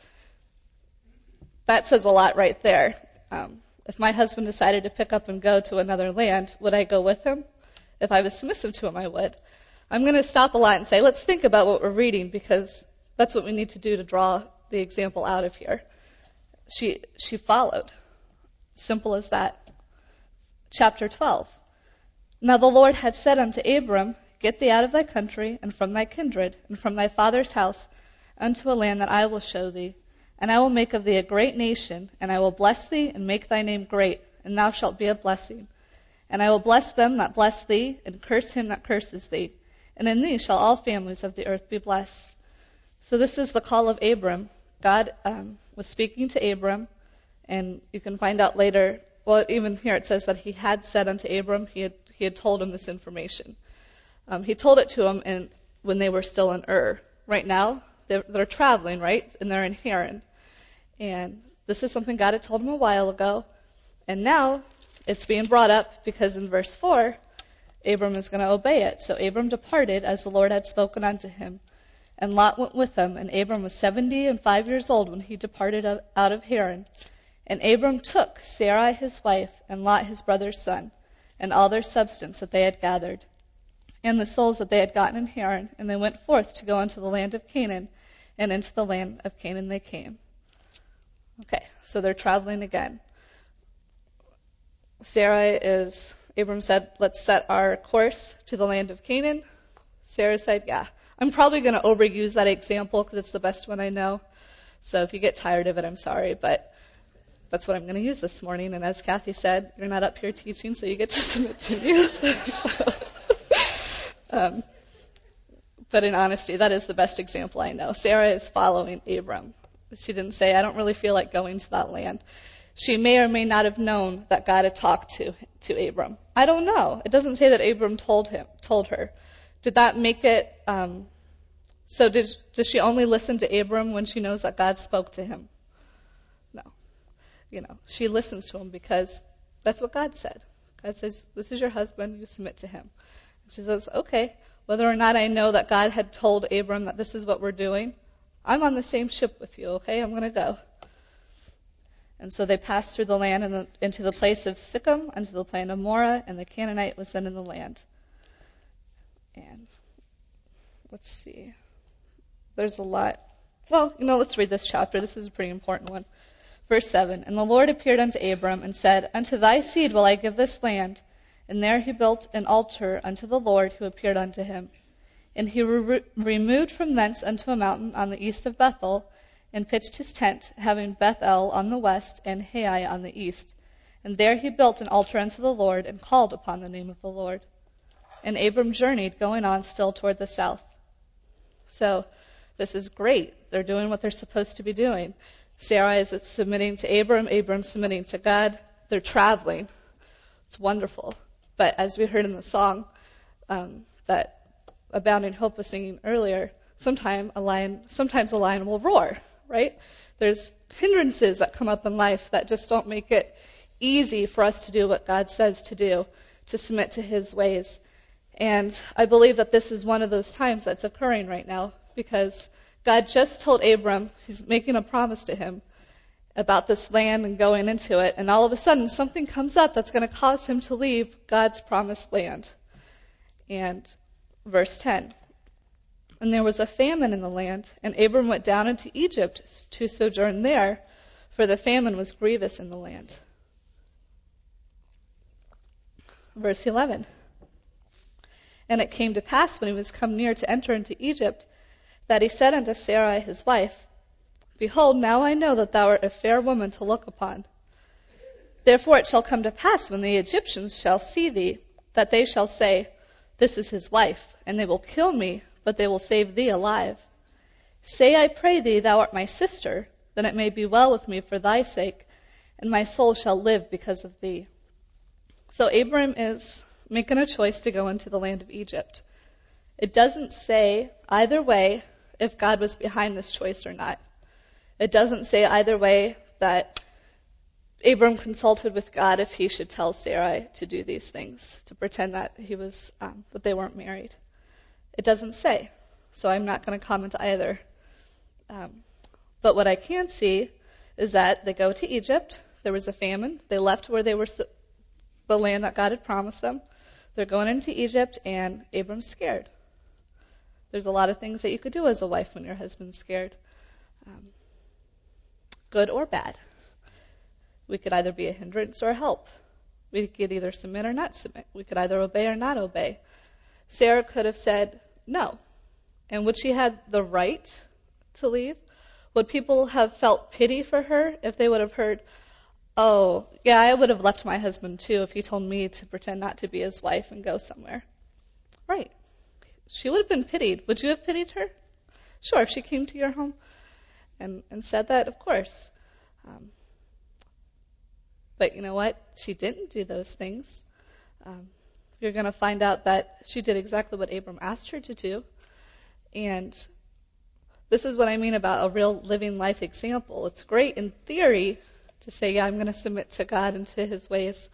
That says a lot right there. Um, if my husband decided to pick up and go to another land, would I go with him? If I was submissive to him, I would. I'm going to stop a lot and say, let's think about what we're reading, because that's what we need to do to draw the example out of here. She she followed. Simple as that. Chapter twelve. "Now the Lord had said unto Abram, Get thee out of thy country, and from thy kindred, and from thy father's house, unto a land that I will show thee. And I will make of thee a great nation, and I will bless thee, and make thy name great, and thou shalt be a blessing. And I will bless them that bless thee, and curse him that curses thee. And in thee shall all families of the earth be blessed." So this is the call of Abram. God um, was speaking to Abram. And you can find out later, well, even here it says that he had said unto Abram, he had he had told him this information. Um, he told it to him in, when they were still in Ur. Right now, they're, they're traveling, right? And they're in Haran. And this is something God had told him a while ago. And now it's being brought up because in verse four, Abram is going to obey it. So Abram departed as the Lord had spoken unto him. And Lot went with him. And Abram was seventy and five years old when he departed out of Haran. And Abram took Sarai his wife, and Lot his brother's son, and all their substance that they had gathered, and the souls that they had gotten in Haran, and they went forth to go into the land of Canaan, and into the land of Canaan they came. Okay, so they're traveling again. Sarai is, Abram said, let's set our course to the land of Canaan. Sarah said, yeah. I'm probably going to overuse that example because it's the best one I know. So if you get tired of it, I'm sorry, but that's what I'm going to use this morning. And as Kathy said, you're not up here teaching, so you get to submit to me. so, um, but in honesty, that is the best example I know. Sarah is following Abram. She didn't say, I don't really feel like going to that land. She may or may not have known that God had talked to to Abram. I don't know. It doesn't say that Abram told him, told her. Did that make it, um, so did, does she only listen to Abram when she knows that God spoke to him? No. You know, she listens to him because that's what God said. God says, this is your husband, you submit to him. And she says, okay, whether or not I know that God had told Abram that this is what we're doing, I'm on the same ship with you, okay? I'm going to go. And so they passed through the land and the, into the place of Sichem, unto the plain of Morah, and the Canaanite was then in the land. And let's see. There's a lot. Well, you know, let's read this chapter. This is a pretty important one. Verse seven, and the Lord appeared unto Abram and said, Unto thy seed will I give this land. And there he built an altar unto the Lord who appeared unto him. And he re- removed from thence unto a mountain on the east of Bethel, and pitched his tent, having Bethel on the west and Hai on the east. And there he built an altar unto the Lord, and called upon the name of the Lord. And Abram journeyed, going on still toward the south. So, this is great. They're doing what they're supposed to be doing. Sarai is submitting to Abram, Abram submitting to God. They're traveling. It's wonderful. But as we heard in the song um, that Abounding Hope was singing earlier, sometime a lion, sometimes a lion will roar, right? There's hindrances that come up in life that just don't make it easy for us to do what God says to do, to submit to his ways. And I believe that this is one of those times that's occurring right now, because God just told Abram, he's making a promise to him about this land and going into it, and all of a sudden something comes up that's going to cause him to leave God's promised land. And verse ten, and there was a famine in the land, and Abram went down into Egypt to sojourn there, for the famine was grievous in the land. Verse eleven, and it came to pass when he was come near to enter into Egypt, that he said unto Sarai his wife, Behold, now I know that thou art a fair woman to look upon. Therefore it shall come to pass, when the Egyptians shall see thee, that they shall say, This is his wife, and they will kill me, but they will save thee alive. Say, I pray thee, thou art my sister, then it may be well with me for thy sake, and my soul shall live because of thee. So Abram is making a choice to go into the land of Egypt. It doesn't say either way if God was behind this choice or not. It doesn't say either way that Abram consulted with God if he should tell Sarai to do these things, to pretend that he was um, that they weren't married. It doesn't say, so I'm not going to comment either. Um, but what I can see is that they go to Egypt. There was a famine. They left where they were, the land that God had promised them. They're going into Egypt, and Abram's scared. There's a lot of things that you could do as a wife when your husband's scared, um, good or bad. We could either be a hindrance or a help. We could either submit or not submit. We could either obey or not obey. Sarah could have said no. And would she have the right to leave? Would people have felt pity for her if they would have heard, oh, yeah, I would have left my husband too if he told me to pretend not to be his wife and go somewhere? Right. She would have been pitied. Would you have pitied her? Sure, if she came to your home and, and said that, of course. Um, but you know what? She didn't do those things. Um, you're going to find out that she did exactly what Abram asked her to do. And this is what I mean about a real living life example. It's great in theory to say, yeah, I'm going to submit to God and to his ways.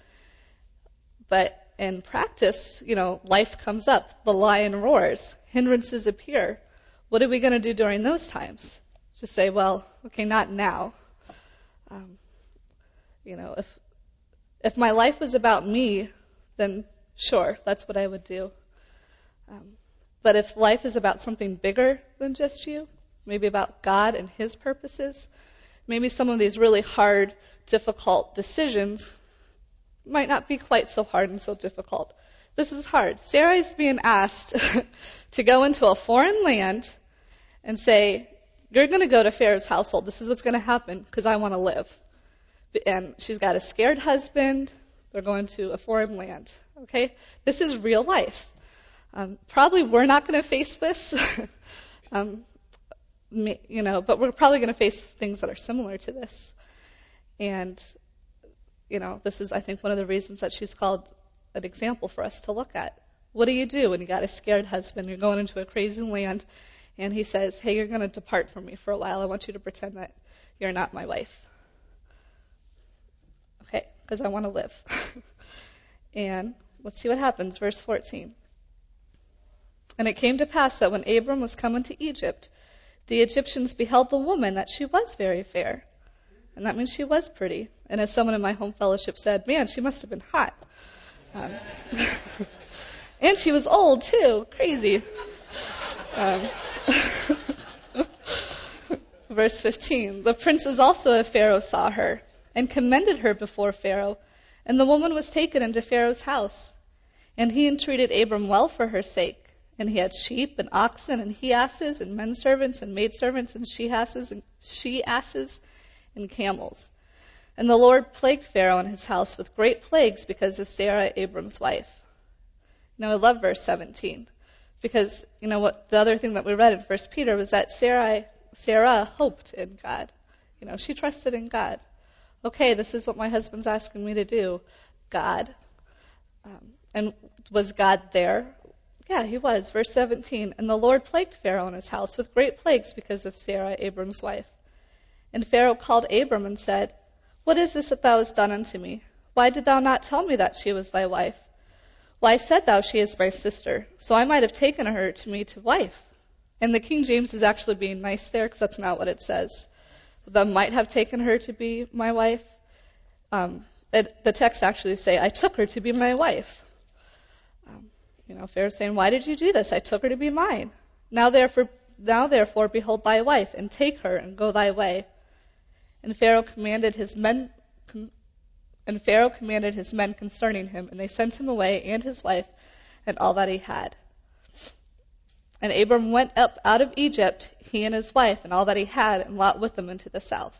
But in practice, you know, life comes up. The lion roars. Hindrances appear. What are we going to do during those times? Just say, well, okay, not now. Um, you know, if if my life was about me, then sure, that's what I would do. Um, but if life is about something bigger than just you, maybe about God and his purposes, maybe some of these really hard, difficult decisions might not be quite so hard and so difficult. This is hard. Sarah's being asked to go into a foreign land and say, you're going to go to Pharaoh's household. This is what's going to happen because I want to live. And she's got a scared husband. They're going to a foreign land. Okay? This is real life. Um, probably we're not going to face this, um, you know, but we're probably going to face things that are similar to this. And you know, this is, I think, one of the reasons that she's called an example for us to look at. What do you do when you got a scared husband? You're going into a crazy land, and he says, hey, you're going to depart from me for a while. I want you to pretend that you're not my wife. Okay, because I want to live. And let's see what happens. Verse fourteen. And it came to pass that when Abram was come into Egypt, the Egyptians beheld the woman that she was very fair. And that means she was pretty. And as someone in my home fellowship said, man, she must have been hot. Um, and she was old, too. Crazy. Um, verse fifteen. The princes also of Pharaoh saw her, and commended her before Pharaoh. And the woman was taken into Pharaoh's house. And he entreated Abram well for her sake. And he had sheep and oxen and he-asses and men servants and maidservants and she-asses and she-asses and camels. And the Lord plagued Pharaoh and his house with great plagues because of Sarah, Abram's wife. Now I love verse seventeen. Because, you know, what the other thing that we read in First Peter was that Sarah, Sarah hoped in God. You know, she trusted in God. Okay, this is what my husband's asking me to do. God. Um, and was God there? Yeah, he was. Verse seventeen. And the Lord plagued Pharaoh and his house with great plagues because of Sarah, Abram's wife. And Pharaoh called Abram and said, What is this that thou hast done unto me? Why did thou not tell me that she was thy wife? Why said thou, she is my sister? So I might have taken her to me to wife. And the King James is actually being nice there because that's not what it says. Thou might have taken her to be my wife. Um, it, the text actually say, I took her to be my wife. Um, you know, Pharaoh's saying, why did you do this? I took her to be mine. Now therefore, now therefore, behold thy wife, and take her and go thy way. And Pharaoh commanded his men, com- and Pharaoh commanded his men concerning him, and they sent him away and his wife and all that he had. And Abram went up out of Egypt, he and his wife, and all that he had, and Lot with him into the south.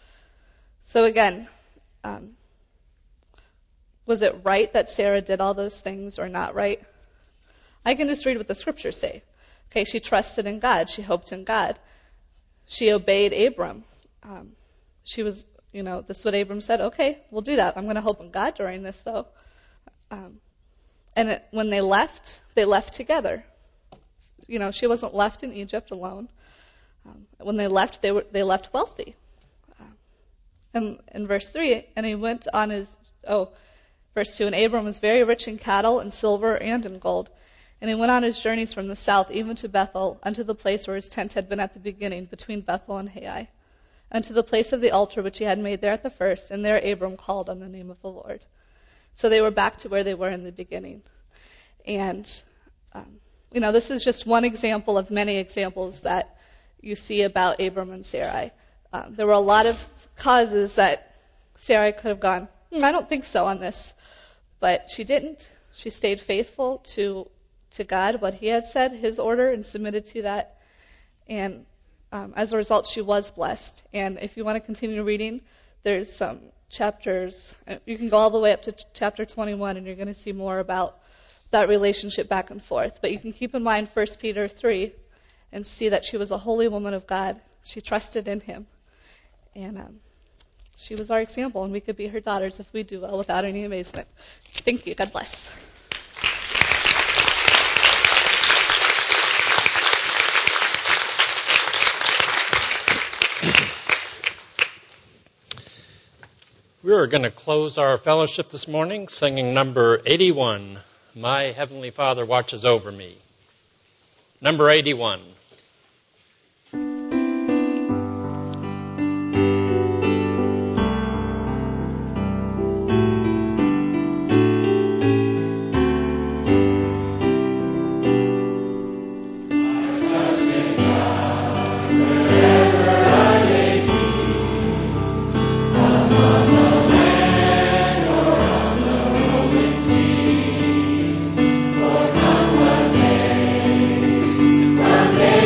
So again, um, was it right that Sarah did all those things or not right? I can just read what the scriptures say. Okay, she trusted in God. She hoped in God. She obeyed Abram. Um, she was, you know, this is what Abram said. Okay, we'll do that. I'm going to hope in God during this, though. Um, and it, when they left, they left together. You know, she wasn't left in Egypt alone. Um, when they left, they were they left wealthy. Um, and in verse three, and he went on his, oh, verse two, and Abram was very rich in cattle and silver and in gold. And he went on his journeys from the south, even to Bethel, unto the place where his tent had been at the beginning, between Bethel and Hai, unto the place of the altar which he had made there at the first, and there Abram called on the name of the Lord. So they were back to where they were in the beginning. And, um, you know, this is just one example of many examples that you see about Abram and Sarai. Um, there were a lot of causes that Sarai could have gone, hmm, I don't think so on this. But she didn't. She stayed faithful to to God, what he had said, his order, and submitted to that. And um, as a result, she was blessed. And if you want to continue reading, there's some chapters. You can go all the way up to chapter twenty-one, and you're going to see more about that relationship back and forth. But you can keep in mind First Peter three and see that she was a holy woman of God. She trusted in him. And um, she was our example, and we could be her daughters if we do well without any amazement. Thank you. God bless. We are going to close our fellowship this morning singing number eighty-one, My Heavenly Father Watches Over Me. Number eighty-one. One day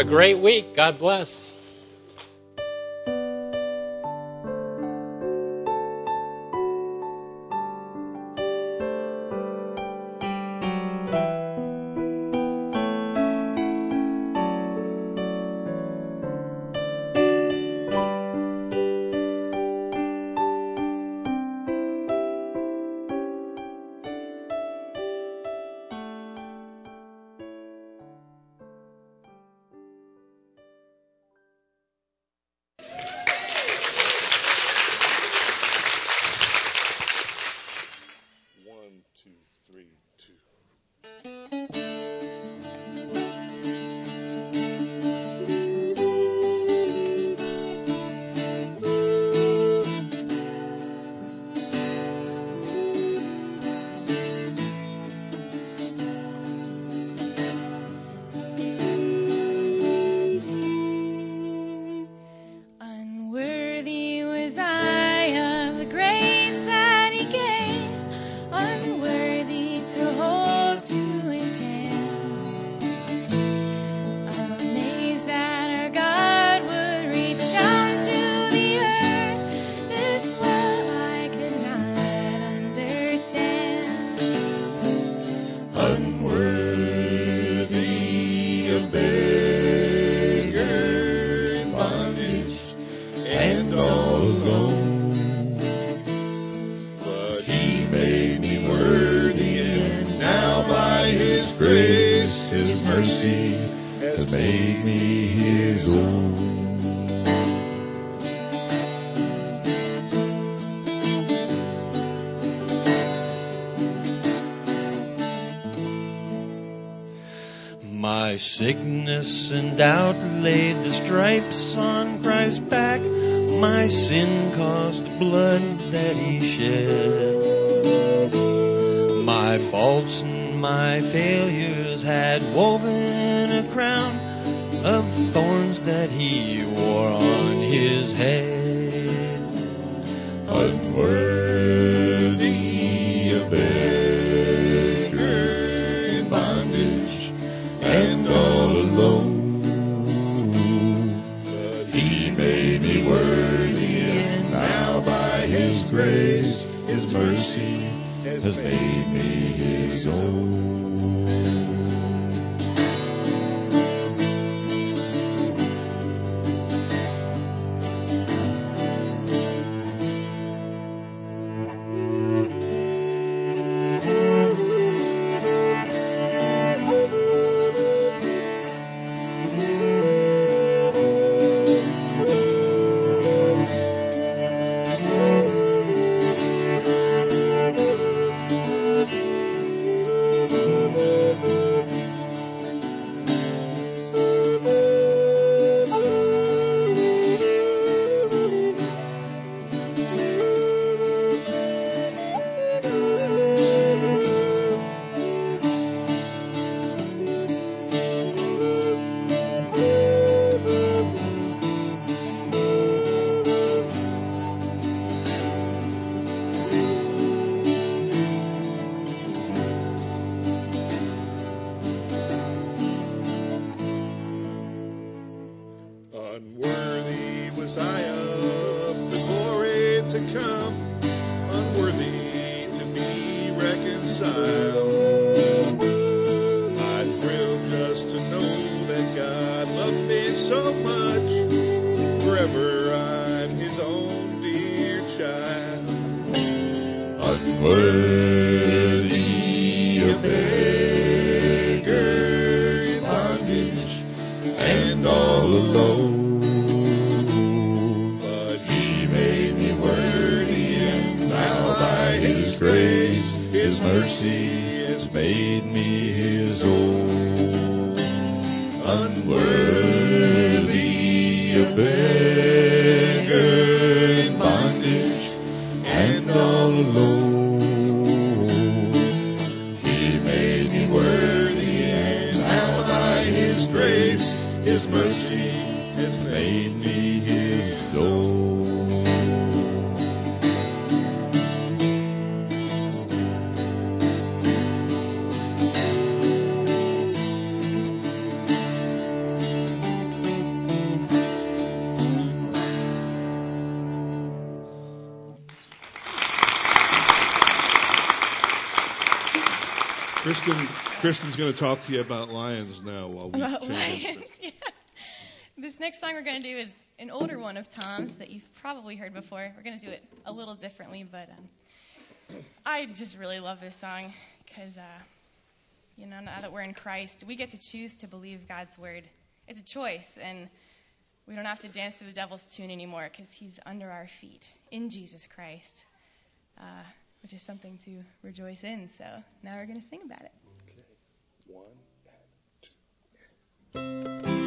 great week. God bless. Sickness and doubt laid the stripes on Christ's back. My sin cost blood that he shed. My faults and my failures had woven a crown of thorns that he wore on his head. Unworthy a beggar in bondage and all alone, but he made me worthy, and now by his grace, his mercy has made me his own. Beggar in bondage and all alone, Kristen, Kristen's going to talk to you about lions now while we About change lions, instruments. yeah. This next song we're going to do is an older one of Tom's that you've probably heard before. We're going to do it a little differently, but um, I just really love this song because, uh, you know, now that we're in Christ, we get to choose to believe God's word. It's a choice, and we don't have to dance to the devil's tune anymore because he's under our feet in Jesus Christ, uh, which is something to rejoice in. So now we're going to sing about it. Okay. One and two.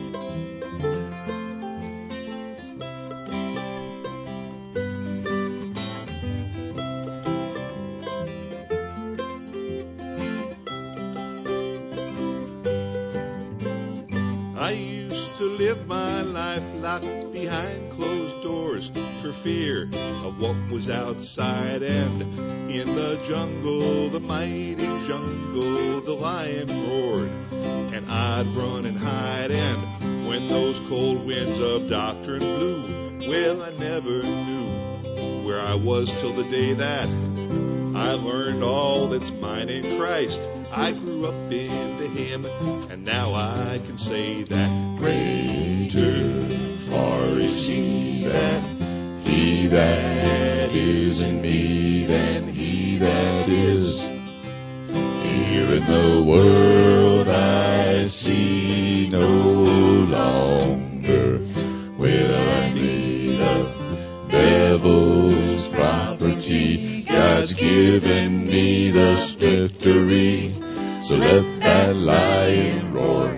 I used to live my life locked behind closed doors for fear of what was outside, and in the jungle, the mighty jungle, the lion roared, and I'd run and hide. And when those cold winds of doctrine blew, well, I never knew where I was till the day that I learned all that's mine in Christ. I grew up into Him, and now I can say that greater far is He that, He that is in me than he that is here in the world. I see no longer will I be the devil's property. God's given me the victory, so let that lion roar.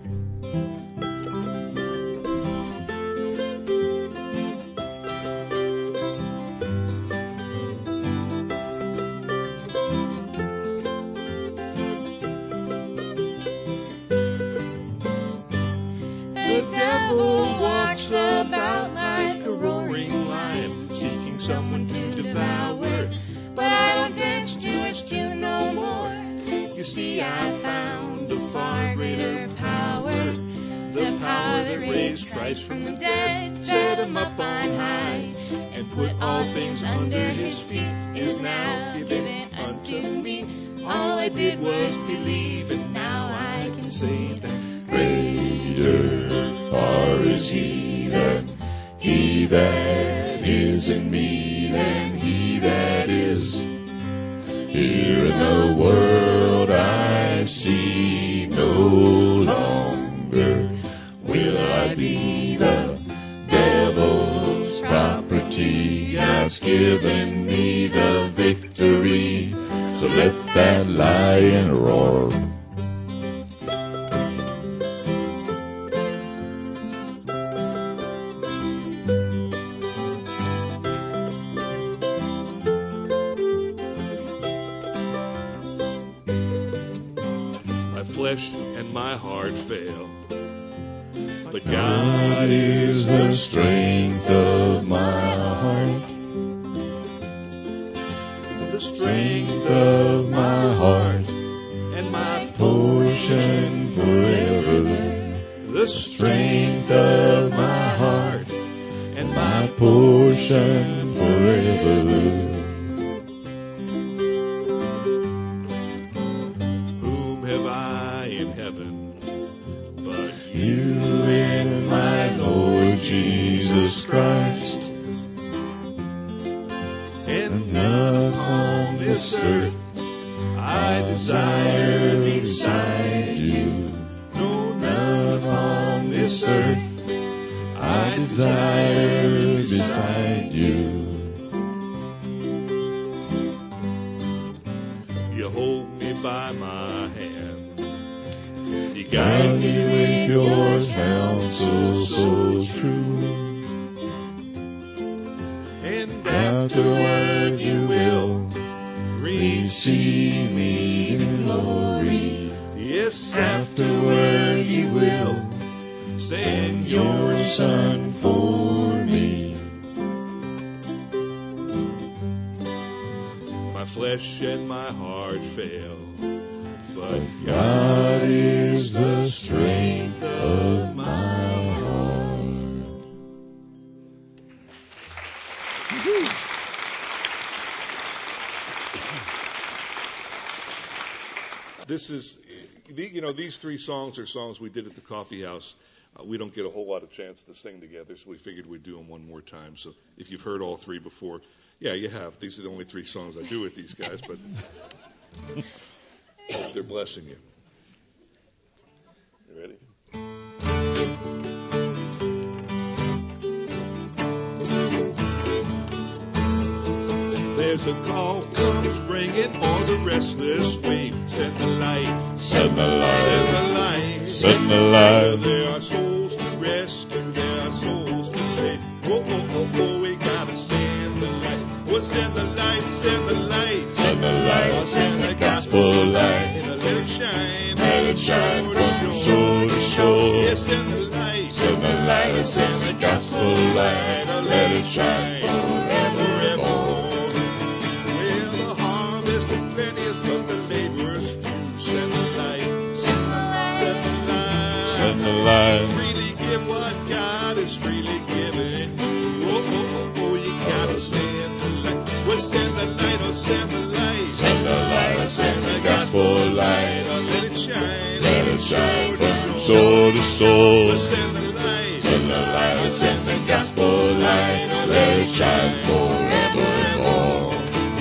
The devil walks about like a roaring lion, seeking someone to devour. But I don't dance to his tune no more. You see, I found a far greater power, the power that raised Christ from the dead, set him up on high, and put all things under his feet, is now given unto me. All I did was believe, and now I can say that greater far is he than he that is in me than he that is here in the world. I see no longer will I be the devil's property. God's given me the victory, so let that lion roar. Flesh and my heart fail, but God is the strength of my heart, the strength of my heart, and my portion forever, the strength of my heart, and my portion forever. Jesus Christ, and none on this earth I desire beside you. No, none on this earth I desire beside you. You hold me by my hand, you guide me with your counsel so true. Afterward you will receive me in glory. Yes, afterward you will send your Son for me. My flesh and my heart fail, but God is the strength of my heart. this is, you know, these three songs are songs we did at the coffee house. Uh, we don't get a whole lot of chance to sing together, so we figured we'd do them one more time. So if you've heard all three before, yeah, you have. These are the only three songs I do with these guys, but they're blessing you. You ready? There's a call comes ringing on the restless wing. Send the light, Send the light, send the light, send the light. There are souls to rescue, there are souls to save. Oh, oh, oh, oh, we gotta send the light. Oh, send the light, send the light. Send the light, send the gospel light. Let it shine, Let it shine from shore to shore. Yes, send the light, Send the light, send the gospel light. Let it shine forevermore. Well, the harvest is plenteous, but the laborers few. Send the light, send the light. Send the light, Freely give what God is freely giving. Oh, oh, oh, oh, you gotta send the light. Well, send the light, oh, send the light. send the light, send the gospel light. Oh, let it shine, Let it shine from shore to shore. Well, send the light, Send the light, send the gospel light. Let it shine forevermore.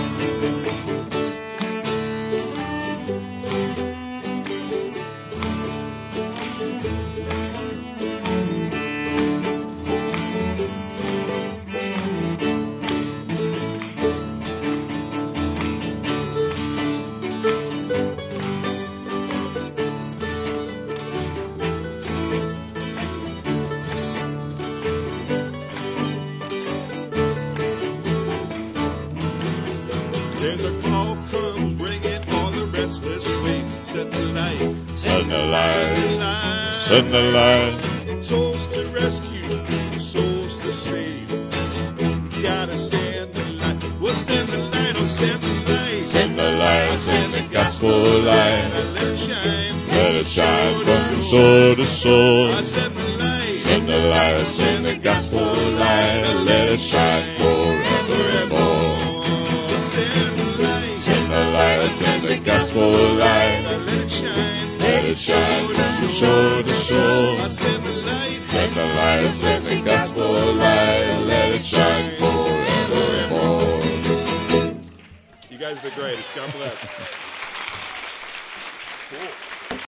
There's a call comes ringing on the restless wing. Send the light, Send the send the light, light. send the light. Souls to rescue, souls to save. You gotta send the light. Well, send the light, oh, send the light. Send the light, send the gospel light. Let it shine, Let it shine from shore to shore. I send the light, Send the light, send the gospel light. Let it shine forevermore. send the light, Send the light, send the gospel light. let it shine, Let it shine from shore to shore. I send the light. Send the light, send the gospel light. Let it shine forevermore. You guys are the greatest. God bless.